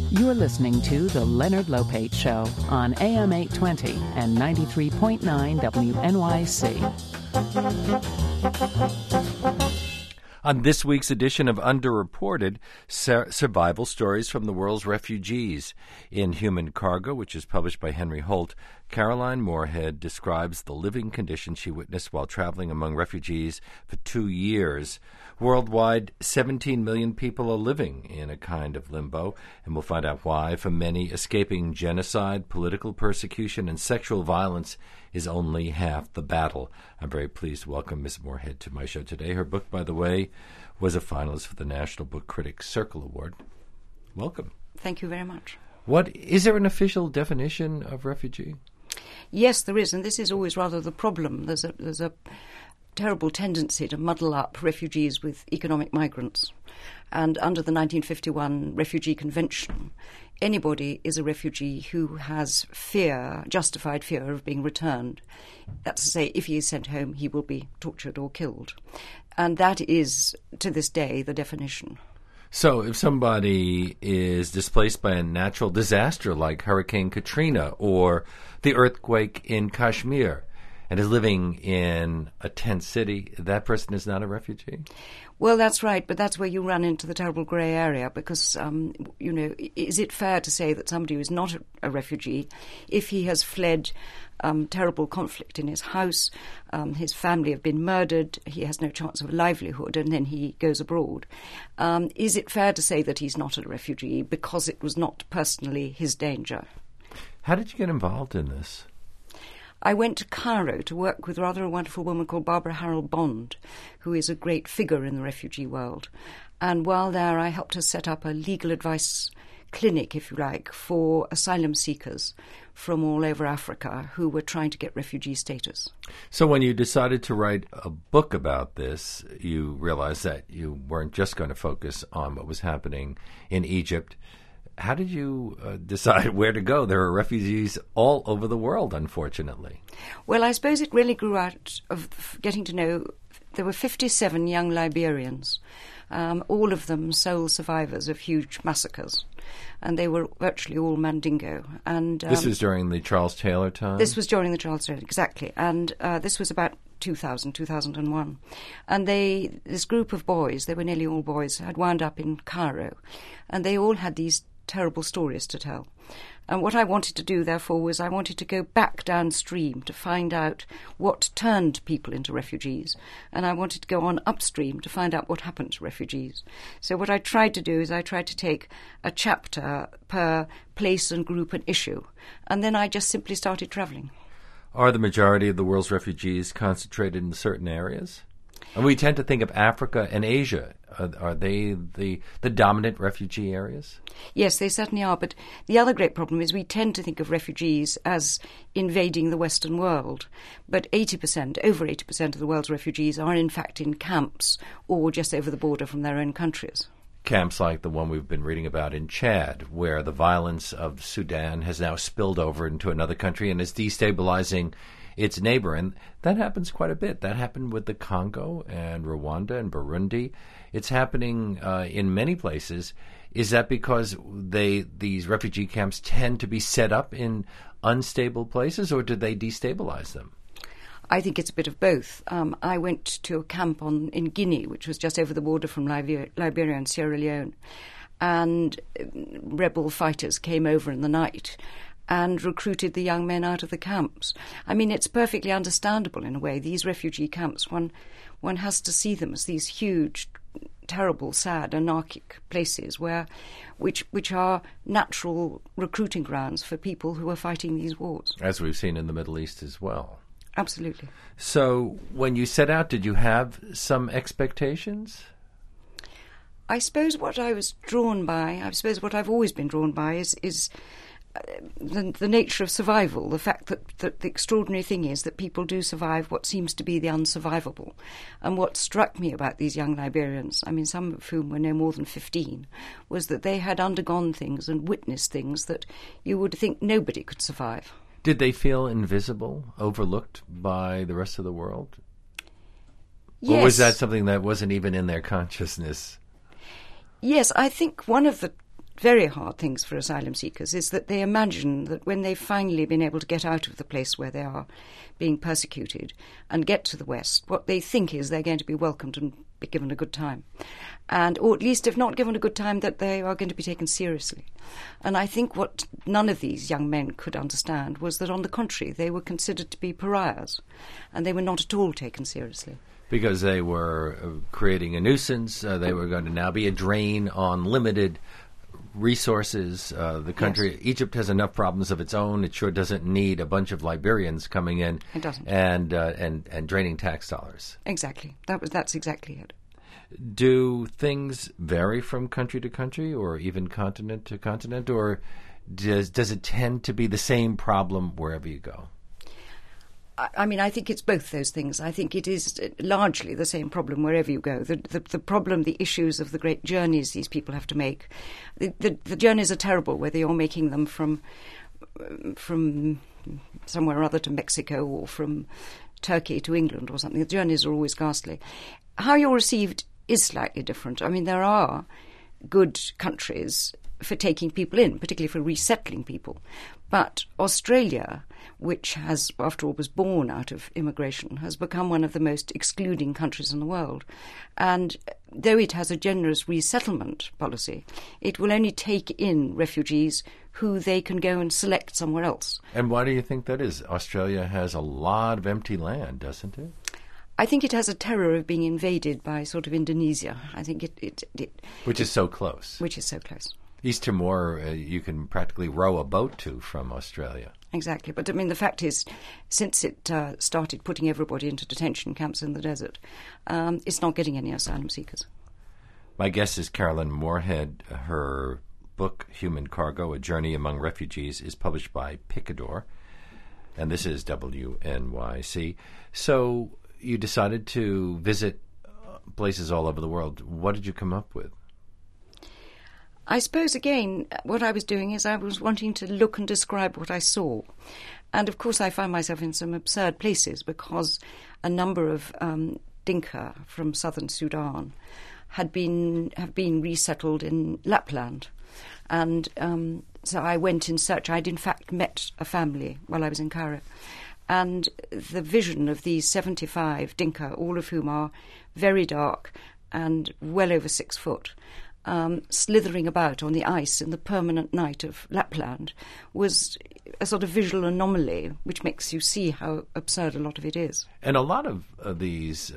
You're listening to The Leonard Lopate Show on AM 820 and 93.9 WNYC. On this week's edition of Underreported, survival stories from the world's refugees. In Human Cargo, which is published by Henry Holt, Caroline Moorhead describes the living conditions she witnessed while traveling among refugees for 2 years. Worldwide, 17 million people are living in a kind of limbo, and we'll find out why. For many, escaping genocide, political persecution, and sexual violence is only half the battle. I'm very pleased to welcome Ms. Moorhead to my show today. Her book, by the way, was a finalist for the National Book Critics Circle Award. Welcome. Thank you very much. Is there an official definition of refugee? Yes, there is, and this is always rather the problem. There's a terrible tendency to muddle up refugees with economic migrants. And under the 1951 Refugee Convention, anybody is a refugee who has justified fear of being returned. That's to say, if he is sent home, he will be tortured or killed. And that is, to this day, the definition. So if somebody is displaced by a natural disaster like Hurricane Katrina or the earthquake in Kashmir and is living in a tent city, that person is not a refugee? Well, that's right, but that's where you run into the terrible grey area because, is it fair to say that somebody who is not a refugee, if he has fled terrible conflict in his house, his family have been murdered, he has no chance of a livelihood, and then he goes abroad, is it fair to say that he's not a refugee because it was not personally his danger? How did you get involved in this? I went to Cairo to work with rather a wonderful woman called Barbara Harold Bond, who is a great figure in the refugee world. And while there, I helped her set up a legal advice clinic, if you like, for asylum seekers from all over Africa who were trying to get refugee status. So when you decided to write a book about this, you realized that you weren't just going to focus on what was happening in Egypt. How did you decide where to go? There are refugees all over the world, unfortunately. Well, I suppose it really grew out of getting to know. There were 57 young Liberians, all of them sole survivors of huge massacres, and they were virtually all Mandingo. And this was during the Charles Taylor time? This was during the Charles Taylor, exactly. And this was about 2001. And this group of boys, they were nearly all boys, had wound up in Cairo, and they all had these terrible stories to tell. And what I wanted to do, therefore, was I wanted to go back downstream to find out what turned people into refugees. And I wanted to go on upstream to find out what happened to refugees. So what I tried to do is I tried to take a chapter per place and group and issue. And then I just simply started travelling. Are the majority of the world's refugees concentrated in certain areas? And we tend to think of Africa and Asia. Are they the dominant refugee areas? Yes, they certainly are. But the other great problem is we tend to think of refugees as invading the Western world. But over 80% of the world's refugees are in fact in camps or just over the border from their own countries. Camps like the one we've been reading about in Chad, where the violence of Sudan has now spilled over into another country and is destabilizing its neighbor. And that happens quite a bit. That happened with the Congo and Rwanda and Burundi. It's happening in many places. Is that because these refugee camps tend to be set up in unstable places, or did they destabilize them? I think it's a bit of both. I went to a camp in Guinea, which was just over the border from Liberia and Sierra Leone, and rebel fighters came over in the night and recruited the young men out of the camps. I mean, it's perfectly understandable in a way. These refugee camps, one has to see them as these huge, terrible, sad, anarchic places which are natural recruiting grounds for people who are fighting these wars. As we've seen in the Middle East as well. Absolutely. So when you set out, did you have some expectations? I suppose what I was drawn by, what I've always been drawn by is the nature of survival, the fact that the extraordinary thing is that people do survive what seems to be the unsurvivable. And what struck me about these young Liberians, I mean, some of whom were no more than 15, was that they had undergone things and witnessed things that you would think nobody could survive. Did they feel invisible, overlooked by the rest of the world? Yes. Or was that something that wasn't even in their consciousness? Yes, I think one of the very hard things for asylum seekers is that they imagine that when they've finally been able to get out of the place where they are being persecuted and get to the West, what they think is they're going to be welcomed and be given a good time. Or at least, if not given a good time, that they are going to be taken seriously. And I think what none of these young men could understand was that, on the contrary, they were considered to be pariahs, and they were not at all taken seriously. Because they were creating a nuisance, they were going to now be a drain on limited resources. The country, yes. Egypt has enough problems of its own. It sure doesn't need a bunch of Liberians coming in it doesn't. And draining tax dollars. Exactly. That's exactly it. Do things vary from country to country, or even continent to continent, or does it tend to be the same problem wherever you go? I mean, I think it's both those things. I think it is largely the same problem wherever you go. The problem, the issues of the great journeys these people have to make. The journeys are terrible, whether you're making them from somewhere or other to Mexico or from Turkey to England or something. The journeys are always ghastly. How you're received is slightly different. I mean, there are good countries for taking people in, particularly for resettling people. But Australia, which has, after all, was born out of immigration, has become one of the most excluding countries in the world. And though it has a generous resettlement policy, it will only take in refugees who they can go and select somewhere else. And why do you think that is? Australia has a lot of empty land, doesn't it? I think it has a terror of being invaded by sort of Indonesia. I think it which is so close. Which is so close. East Timor, you can practically row a boat to from Australia. Exactly. But, I mean, the fact is, since it started putting everybody into detention camps in the desert, it's not getting any asylum seekers. My guest is Carolyn Moorhead. Her book, Human Cargo, A Journey Among Refugees, is published by Picador, and this is WNYC. So you decided to visit places all over the world. What did you come up with? I suppose, again, what I was doing is I was wanting to look and describe what I saw. And, of course, I found myself in some absurd places because a number of Dinka from southern Sudan have been resettled in Lapland. And so I went in search. I'd, in fact, met a family while I was in Cairo. And the vision of these 75 Dinka, all of whom are very dark and well over 6 foot, slithering about on the ice in the permanent night of Lapland, was a sort of visual anomaly which makes you see how absurd a lot of it is. And a lot of these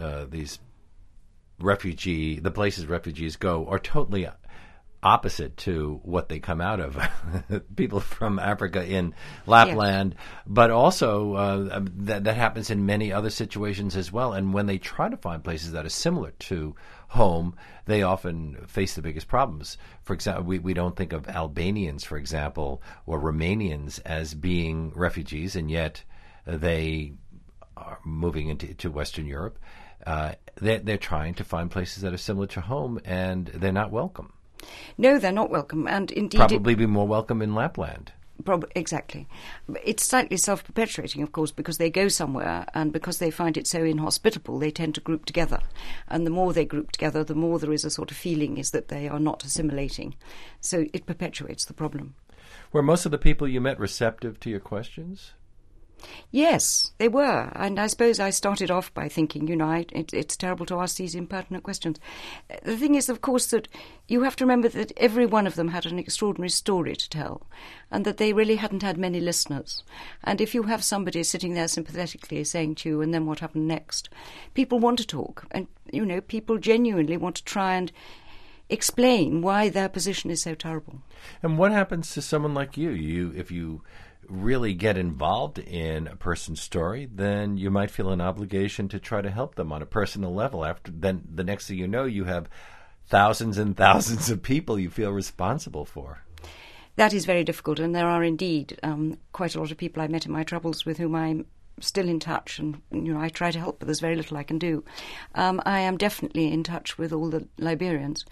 the places refugees go are totally opposite to what they come out of. People from Africa in Lapland, yes. But also that happens in many other situations as well. And when they try to find places that are similar to home, they often face the biggest problems. For example, we don't think of Albanians, for example, or Romanians as being refugees, and yet they are moving into Western Europe. They're trying to find places that are similar to home, and they're not welcome. No, they're not welcome, and indeed probably be more welcome in Lapland. Exactly. It's slightly self-perpetuating, of course, because they go somewhere, and because they find it so inhospitable, they tend to group together. And the more they group together, the more there is a sort of feeling is that they are not assimilating. So it perpetuates the problem. Were most of the people you met receptive to your questions? Yes, they were. And I suppose I started off by thinking, it's terrible to ask these impertinent questions. The thing is, of course, that you have to remember that every one of them had an extraordinary story to tell, and that they really hadn't had many listeners. And if you have somebody sitting there sympathetically saying to you, and then what happened next, people want to talk. And, people genuinely want to try and explain why their position is so terrible. And what happens to someone like you? If you really get involved in a person's story, then you might feel an obligation to try to help them on a personal level. Then the next thing you know, you have thousands and thousands of people you feel responsible for. That is very difficult, and there are indeed quite a lot of people I met in my troubles with whom I'm still in touch, and I try to help, but there's very little I can do. I am definitely in touch with all the Liberians,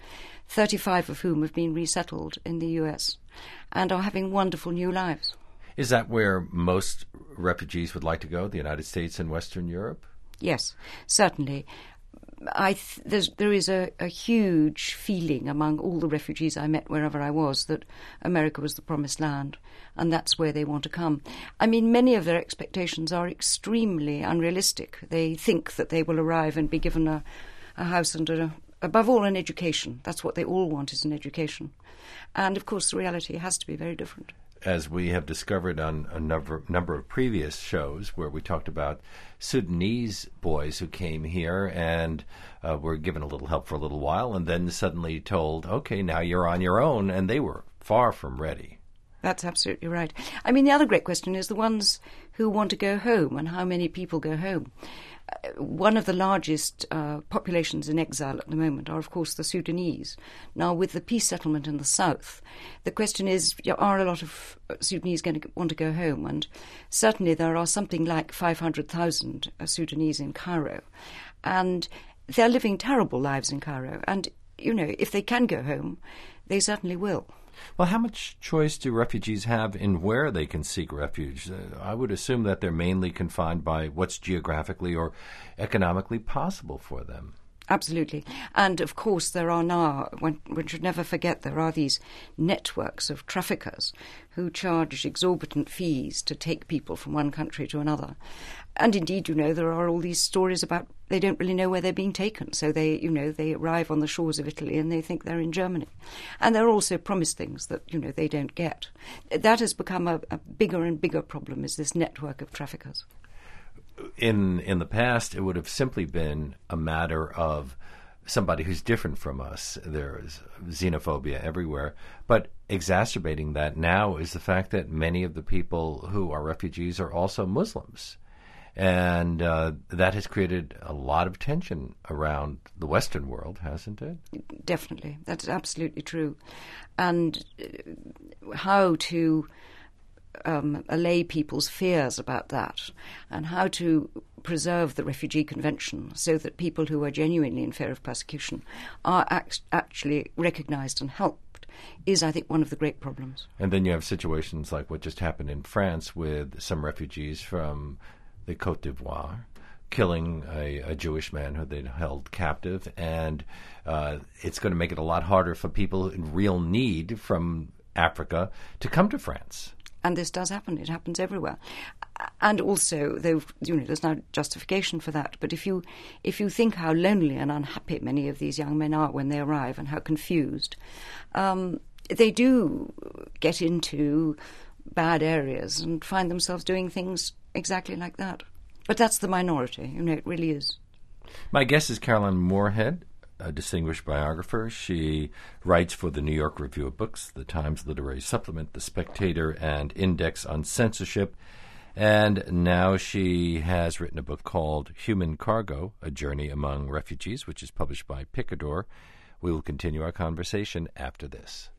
35 of whom have been resettled in the US and are having wonderful new lives. Is that where most refugees would like to go, the United States and Western Europe? Yes, certainly. there is a huge feeling among all the refugees I met wherever I was that America was the promised land, and that's where they want to come. I mean, many of their expectations are extremely unrealistic. They think that they will arrive and be given a house and above all an education. That's what they all want, is an education. And of course the reality has to be very different. As we have discovered on a number of previous shows where we talked about Sudanese boys who came here and were given a little help for a little while and then suddenly told, okay, now you're on your own, and they were far from ready. That's absolutely right. I mean, the other great question is the ones who want to go home and how many people go home. One of the largest populations in exile at the moment are, of course, the Sudanese. Now, with the peace settlement in the south, the question is, are a lot of Sudanese going to want to go home? And certainly there are something like 500,000 Sudanese in Cairo. And they're living terrible lives in Cairo. And, you know, if they can go home, they certainly will. Well, how much choice do refugees have in where they can seek refuge? I would assume that they're mainly confined by what's geographically or economically possible for them. Absolutely. And, of course, there are now, one should never forget, there are these networks of traffickers who charge exorbitant fees to take people from one country to another. And, indeed, you know, there are all these stories about they don't really know where they're being taken. So they arrive on the shores of Italy and they think they're in Germany. And they're also promised things that, they don't get. That has become a bigger and bigger problem, is this network of traffickers. In the past, it would have simply been a matter of somebody who's different from us. There is xenophobia everywhere. But exacerbating that now is the fact that many of the people who are refugees are also Muslims. And that has created a lot of tension around the Western world, hasn't it? Definitely. That's absolutely true. And how to allay people's fears about that, and how to preserve the Refugee Convention so that people who are genuinely in fear of persecution are actually recognised and helped, is, I think, one of the great problems. And then you have situations like what just happened in France with some refugees from the Côte d'Ivoire killing a Jewish man who they'd held captive, and it's going to make it a lot harder for people in real need from Africa to come to France. And this does happen. It happens everywhere. And also, though, there's no justification for that, but if you think how lonely and unhappy many of these young men are when they arrive and how confused, they do get into bad areas and find themselves doing things exactly like that. But that's the minority, it really is. My guest is Caroline Moorhead, a distinguished biographer. She writes for the New York Review of Books, the Times Literary Supplement, The Spectator, and Index on Censorship. And now she has written a book called Human Cargo, A Journey Among Refugees, which is published by Picador. We will continue our conversation after this.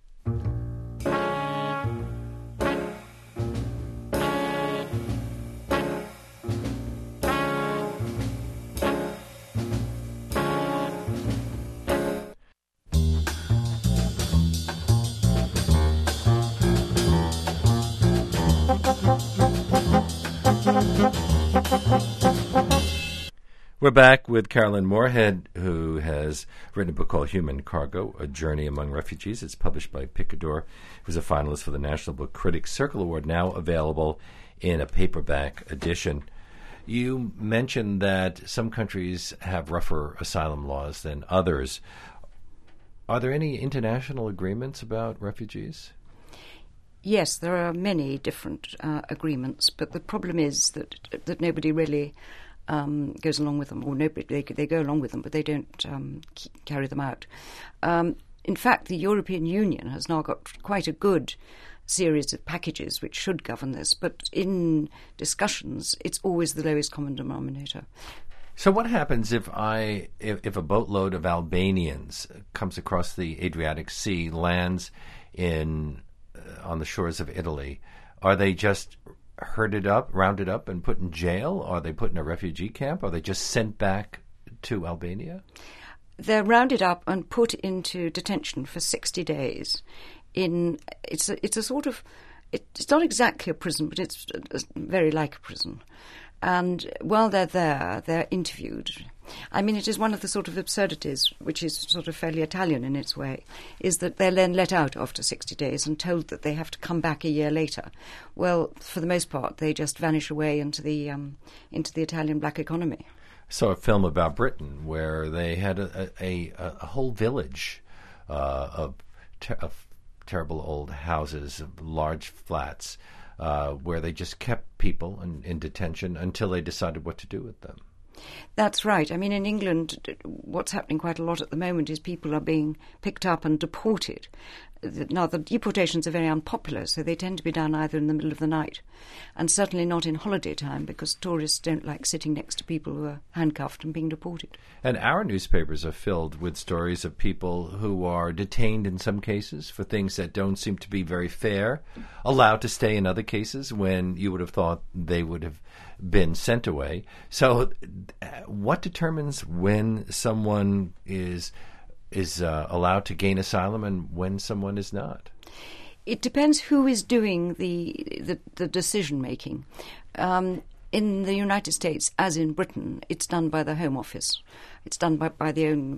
We're back with Caroline Moorhead, who has written a book called Human Cargo, A Journey Among Refugees. It's published by Picador. It was a finalist for the National Book Critics Circle Award, now available in a paperback edition. You mentioned that some countries have rougher asylum laws than others. Are there any international agreements about refugees? Yes, there are many different agreements, but the problem is that nobody really goes along with them, or nobody, they go along with them, but they don't carry them out. In fact, the European Union has now got quite a good series of packages which should govern this, but in discussions, it's always the lowest common denominator. So what happens if a boatload of Albanians comes across the Adriatic Sea, lands on the shores of Italy? Are they just rounded up, and put in jail? Are they put in a refugee camp? Are they just sent back to Albania? They're rounded up and put into detention for 60 days. It's a sort of, it's not exactly a prison, but it's very like a prison. And while they're there, they're interviewed. I mean, it is one of the sort of absurdities, which is sort of fairly Italian in its way, is that they're then let out after 60 days and told that they have to come back a year later. Well, for the most part, they just vanish away into the Italian black economy. Saw a film about Britain where they had a whole village of terrible old houses, of large flats, where they just kept people in detention until they decided what to do with them. That's right. I mean, in England, what's happening quite a lot at the moment is people are being picked up and deported. Now, the deportations are very unpopular, so they tend to be done either in the middle of the night, and certainly not in holiday time, because tourists don't like sitting next to people who are handcuffed and being deported. And our newspapers are filled with stories of people who are detained in some cases for things that don't seem to be very fair, allowed to stay in other cases when you would have thought they would have been sent away. So what determines when someone is allowed to gain asylum and when someone is not? It depends who is doing the decision making. In the United States, as in Britain, it's done by the Home Office. It's done by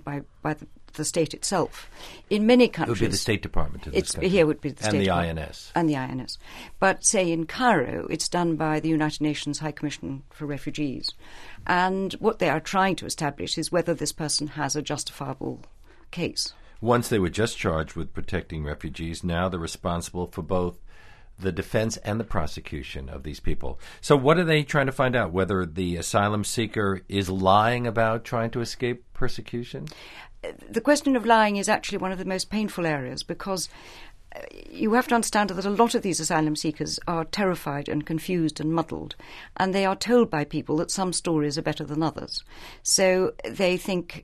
the state itself. In many countries, it would be the State Department. Here would be the State and the Department. INS. And the INS. But say in Cairo, it's done by the United Nations High Commission for Refugees. And what they are trying to establish is whether this person has a justifiable case. Once they were just charged with protecting refugees, now they're responsible for both the defense and the prosecution of these people. So what are they trying to find out? Whether the asylum seeker is lying about trying to escape persecution? The question of lying is actually one of the most painful areas, because you have to understand that a lot of these asylum seekers are terrified and confused and muddled, and they are told by people that some stories are better than others. So they think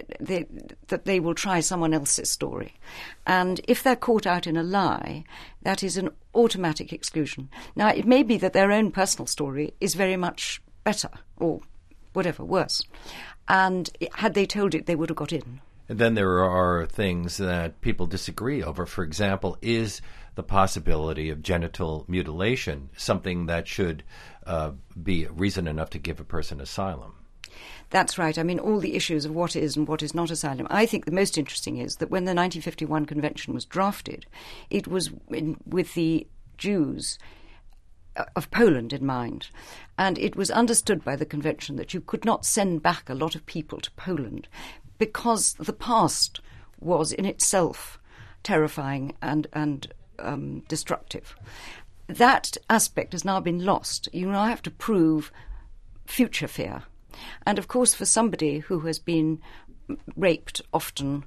that they will try someone else's story. And if they're caught out in a lie, that is an automatic exclusion. Now, it may be that their own personal story is very much better, or whatever, worse. And had they told it, they would have got in. And then there are things that people disagree over. For example, is the possibility of genital mutilation something that should be reason enough to give a person asylum? That's right. I mean, all the issues of what is and what is not asylum. I think the most interesting is that when the 1951 Convention was drafted, it was with the Jews of Poland in mind. And it was understood by the Convention that you could not send back a lot of people to Poland because the past was in itself terrifying and destructive. That aspect has now been lost. You now have to prove future fear. And of course, for somebody who has been raped often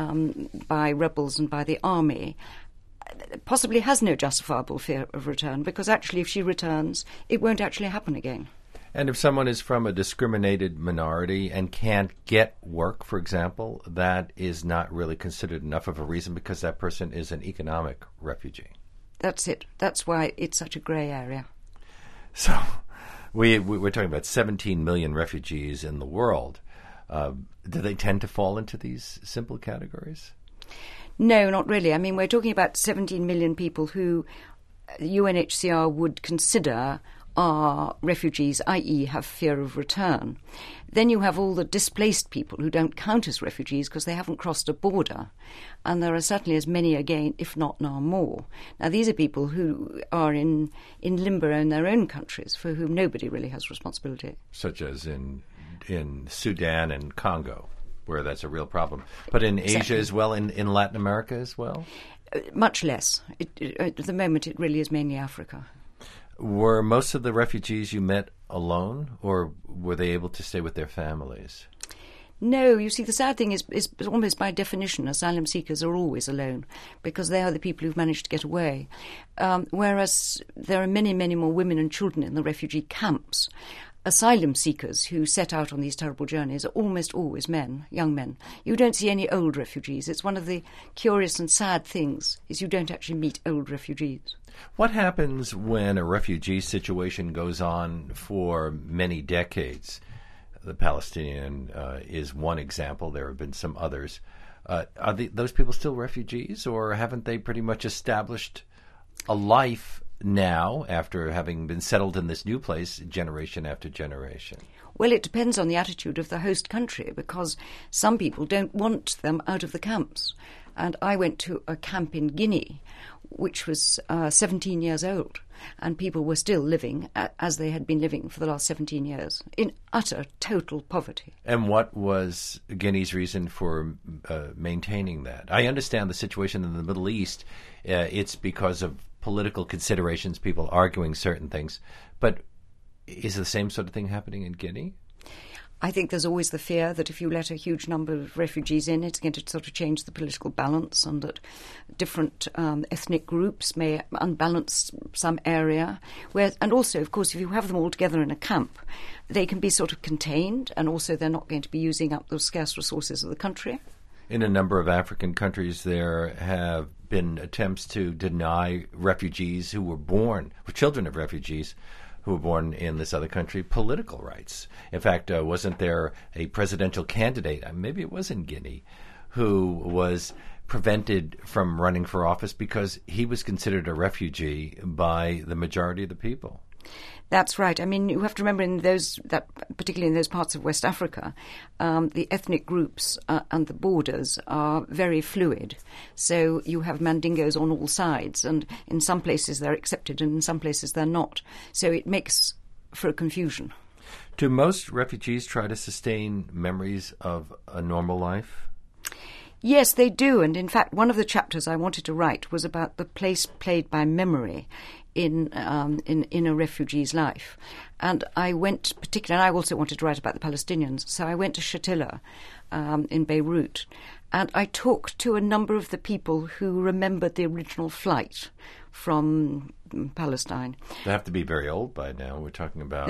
by rebels and by the army, possibly has no justifiable fear of return, because actually if she returns, it won't actually happen again. And if someone is from a discriminated minority and can't get work, for example, that is not really considered enough of a reason because that person is an economic refugee. That's it. That's why it's such a grey area. So we're talking about 17 million refugees in the world. Do they tend to fall into these simple categories? No, not really. I mean, we're talking about 17 million people who UNHCR would consider are refugees, i.e. have fear of return. Then you have all the displaced people who don't count as refugees because they haven't crossed a border. And there are certainly as many again, if not now more. Now, these are people who are in limbo in their own countries, for whom nobody really has responsibility. Such as in Sudan and Congo, where that's a real problem. But in Asia as well, in Latin America as well? Much less. At the moment, it really is mainly Africa. Were most of the refugees you met alone, or were they able to stay with their families? No, you see, the sad thing is almost by definition, asylum seekers are always alone because they are the people who've managed to get away. Whereas there are many, many more women and children in the refugee camps. Asylum seekers who set out on these terrible journeys are almost always men, young men. You don't see any old refugees. It's one of the curious and sad things is you don't actually meet old refugees. What happens when a refugee situation goes on for many decades? The Palestinian is one example. There have been some others. Are those people still refugees, or haven't they pretty much established a life now after having been settled in this new place generation after generation? Well, it depends on the attitude of the host country, because some people don't want them out of the camps. And I went to a camp in Guinea, which was 17 years old, and people were still living as they had been living for the last 17 years, in utter, total poverty. And what was Guinea's reason for maintaining that? I understand the situation in the Middle East. It's because of political considerations, people arguing certain things. But is the same sort of thing happening in Guinea? I think there's always the fear that if you let a huge number of refugees in, it's going to sort of change the political balance, and that different ethnic groups may unbalance some area. And also, of course, if you have them all together in a camp, they can be sort of contained, and also they're not going to be using up the scarce resources of the country. In a number of African countries, there have been attempts to deny refugees who were children of refugees, who were born in this other country, political rights. In fact, wasn't there a presidential candidate, maybe it was in Guinea, who was prevented from running for office because he was considered a refugee by the majority of the people? That's right. I mean, you have to remember particularly in those parts of West Africa, the ethnic groups and the borders are very fluid. So you have Mandingos on all sides, and in some places they're accepted and in some places they're not. So it makes for a confusion. Do most refugees try to sustain memories of a normal life? Yes, they do. And in fact, one of the chapters I wanted to write was about the place played by memory in a refugee's life. And I went particularly, and I also wanted to write about the Palestinians, so I went to Shatila in Beirut, and I talked to a number of the people who remembered the original flight from Palestine. They have to be very old by now. We're talking about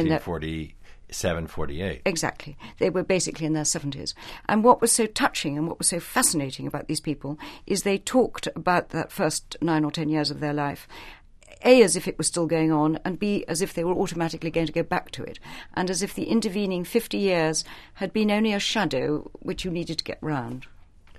1947, 48. Exactly. They were basically in their 70s. And what was so touching and what was so fascinating about these people is they talked about that first 9 or 10 years of their life, A, as if it was still going on, and B, as if they were automatically going to go back to it, and as if the intervening 50 years had been only a shadow which you needed to get round.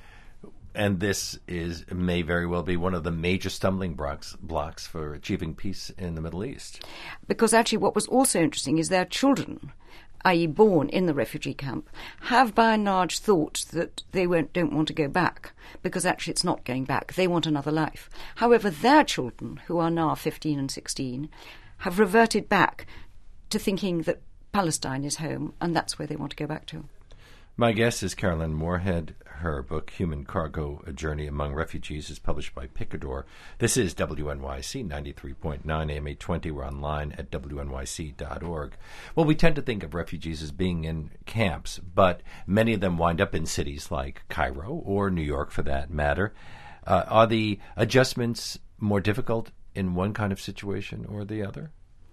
And this may very well be one of the major stumbling blocks for achieving peace in the Middle East. Because actually what was also interesting is their children, i.e. born in the refugee camp, have by and large thought that they don't want to go back, because actually it's not going back. They want another life. However, their children, who are now 15 and 16, have reverted back to thinking that Palestine is home, and that's where they want to go back to. My guest is Caroline Moorhead. Her book, Human Cargo, A Journey Among Refugees, is published by Picador. This is WNYC 93.9 AM 820. We're online at wnyc.org. Well, we tend to think of refugees as being in camps, but many of them wind up in cities like Cairo or New York, for that matter. Are the adjustments more difficult in one kind of situation or the other?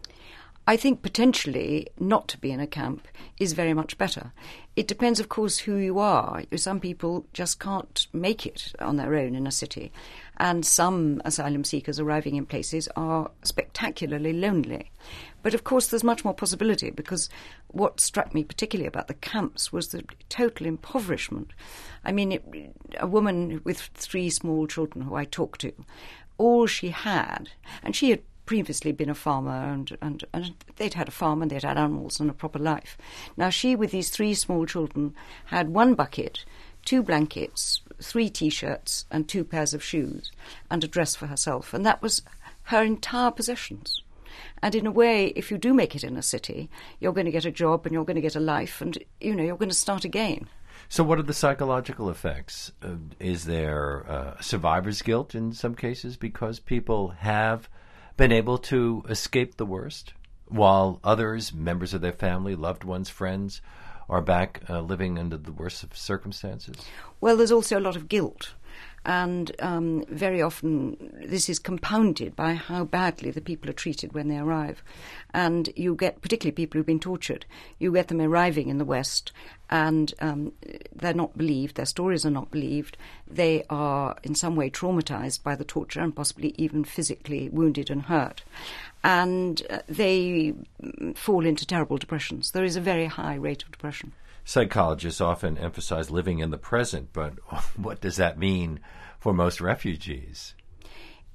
I think potentially not to be in a camp is very much better. It depends, of course, who you are. Some people just can't make it on their own in a city. And some asylum seekers arriving in places are spectacularly lonely. But, of course, there's much more possibility, because what struck me particularly about the camps was the total impoverishment. I mean, a woman with 3 small children who I talked to, all she had, and she had previously been a farmer, and they'd had a farm and they'd had animals and a proper life. Now she, with these 3 small children, had 1 bucket, 2 blankets, 3 T-shirts and 2 pairs of shoes and a dress for herself. And that was her entire possessions. And in a way, if you do make it in a city, you're going to get a job and you're going to get a life and, you're going to start again. So what are the psychological effects? Is there survivor's guilt in some cases because people have been able to escape the worst, while others, members of their family, loved ones, friends, are back living under the worst of circumstances? Well, there's also a lot of guilt. And very often this is compounded by how badly the people are treated when they arrive. And you get, particularly people who've been tortured, you get them arriving in the West and they're not believed, their stories are not believed. They are in some way traumatized by the torture and possibly even physically wounded and hurt. And they fall into terrible depressions. There is a very high rate of depression. Psychologists often emphasize living in the present, but what does that mean for most refugees?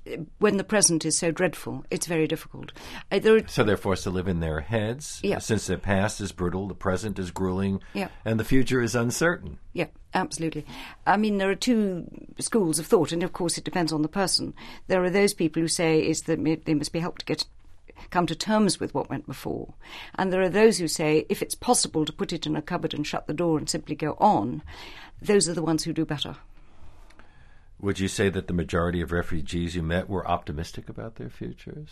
when the present is so dreadful, it's very difficult. So they're forced to live in their heads. Yeah. Since the past is brutal, the present is grueling, yeah. and the future is uncertain. Yeah, absolutely. I mean, there are two schools of thought, and of course it depends on the person. There are those people who say is that they must be helped to come to terms with what went before. And there are those who say if it's possible to put it in a cupboard and shut the door and simply go on, those are the ones who do better. Would you say that the majority of refugees you met were optimistic about their futures?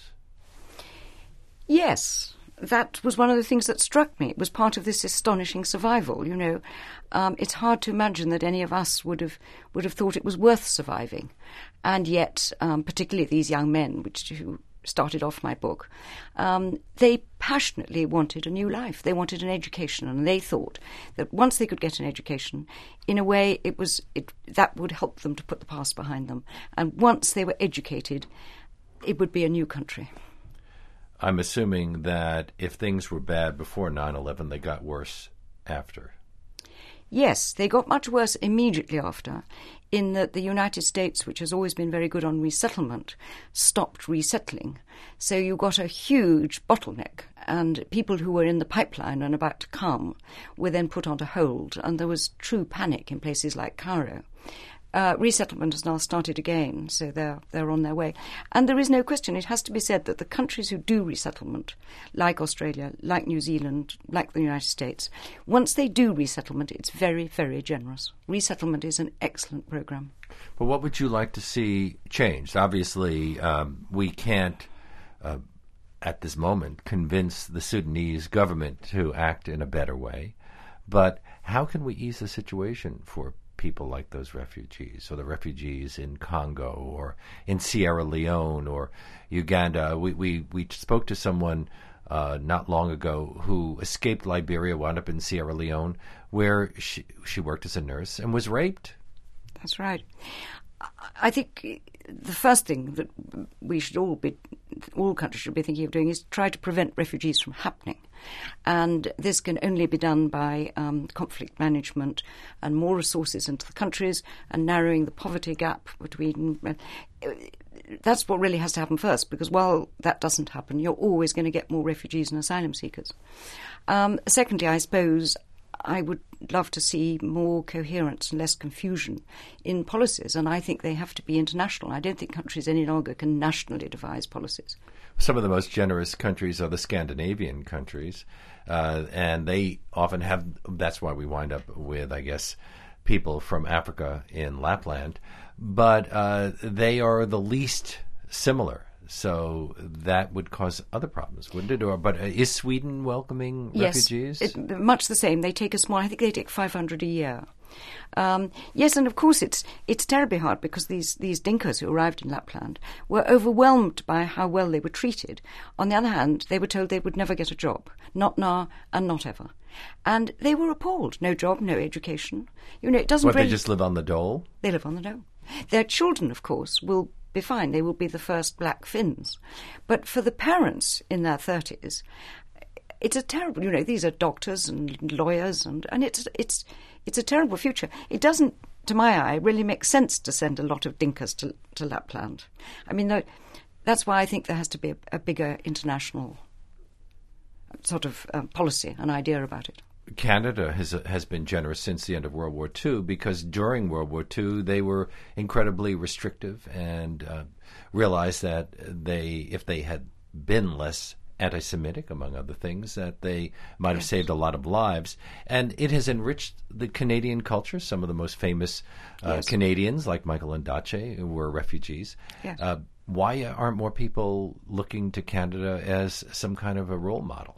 Yes. That was one of the things that struck me. It was part of this astonishing survival, It's hard to imagine that any of us would have thought it was worth surviving. And yet, particularly these young men, who started off my book, they passionately wanted a new life. They wanted an education, and they thought that once they could get an education, in a way that would help them to put the past behind them. And once they were educated, it would be a new country. I'm assuming that if things were bad before 9/11, they got worse after. Yes, they got much worse immediately after, in that the United States, which has always been very good on resettlement, stopped resettling. So you got a huge bottleneck, and people who were in the pipeline and about to come were then put onto hold, and there was true panic in places like Cairo. Resettlement has now started again, so they're on their way. And there is no question, it has to be said, that the countries who do resettlement, like Australia, like New Zealand, like the United States, once they do resettlement, it's very, very generous. Resettlement is an excellent program. But what would you like to see changed? Obviously, we can't, at this moment, convince the Sudanese government to act in a better way. But how can we ease the situation for people like those refugees, or the refugees in Congo or in Sierra Leone or Uganda? We spoke to someone not long ago who escaped Liberia, wound up in Sierra Leone, where she worked as a nurse and was raped. That's right. I think the first thing that we should all countries should be thinking of doing is try to prevent refugees from happening. And this can only be done by conflict management and more resources into the countries and narrowing the poverty gap between. That's what really has to happen first, because while that doesn't happen, you're always going to get more refugees and asylum seekers. Secondly, I suppose I would love to see more coherence and less confusion in policies, and I think they have to be international. I don't think countries any longer can nationally devise policies. Some of the most generous countries are the Scandinavian countries, and they often have, that's why we wind up with, I guess, people from Africa in Lapland, but they are the least similar. So that would cause other problems, wouldn't it? But is Sweden welcoming refugees? Yes, much the same. They take I think they take 500 a year. Yes, and of course it's terribly hard because these Dinkas who arrived in Lapland were overwhelmed by how well they were treated. On the other hand, they were told they would never get a job, not now and not ever. And they were appalled. No job, no education. It doesn't they just live on the dole? They live on the dole. Their children, of course, will be fine. They will be the first black Finns. But for the parents in their 30s, it's a terrible, these are doctors and lawyers, and it's a terrible future. It doesn't, to my eye, really make sense to send a lot of Dinkas to Lapland. I mean, that's why I think there has to be a bigger international sort of policy, an idea about it. Canada has been generous since the end of World War II, because during World War II they were incredibly restrictive and realized that if they had been less anti-Semitic, among other things, that they might have saved a lot of lives. And it has enriched the Canadian culture. Some of the most famous Canadians, like Michael Ondaatje, were refugees. Yes. Why aren't more people looking to Canada as some kind of a role model?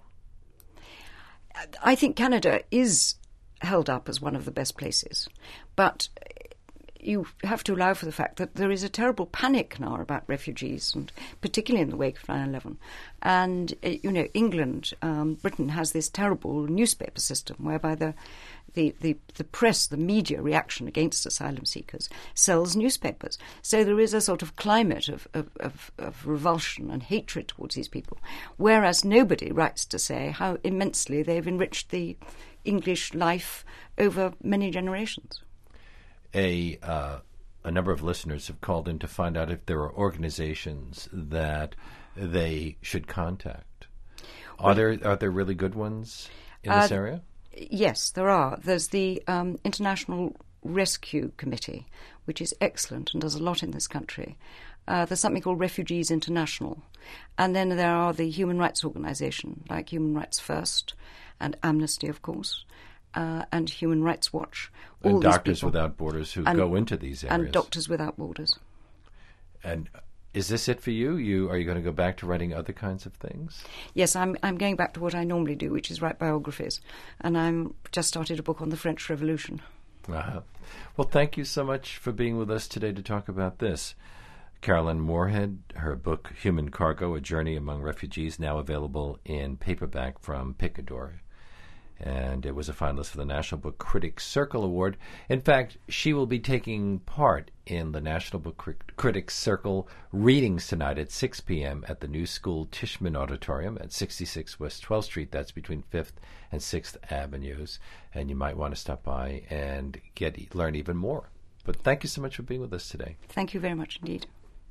I think Canada is held up as one of the best places, but you have to allow for the fact that there is a terrible panic now about refugees, and particularly in the wake of 9/11. And, England, Britain has this terrible newspaper system whereby the press, the media reaction against asylum seekers sells newspapers. So there is a sort of climate of revulsion and hatred towards these people, whereas nobody writes to say how immensely they've enriched the English life over many generations. A a number of listeners have called in to find out if there are organizations that they should contact. Are there really good ones in this area? Yes, there are. There's the International Rescue Committee, which is excellent and does a lot in this country. There's something called Refugees International. And then there are the human rights organisations, like Human Rights First and Amnesty, of course, and Human Rights Watch. And Doctors Without Borders who go into these areas. And Doctors Without Borders. And is this it for you? Are you going to go back to writing other kinds of things? Yes, I'm going back to what I normally do, which is write biographies. And I'm just started a book on the French Revolution. Uh-huh. Well, thank you so much for being with us today to talk about this. Caroline Moorhead, her book Human Cargo, A Journey Among Refugees, now available in paperback from Picador. And it was a finalist for the National Book Critics Circle Award. In fact, she will be taking part in the National Book Critics Circle readings tonight at 6 p.m. at the New School Tishman Auditorium at 66 West 12th Street. That's between 5th and 6th Avenues. And you might want to stop by and learn even more. But thank you so much for being with us today. Thank you very much indeed.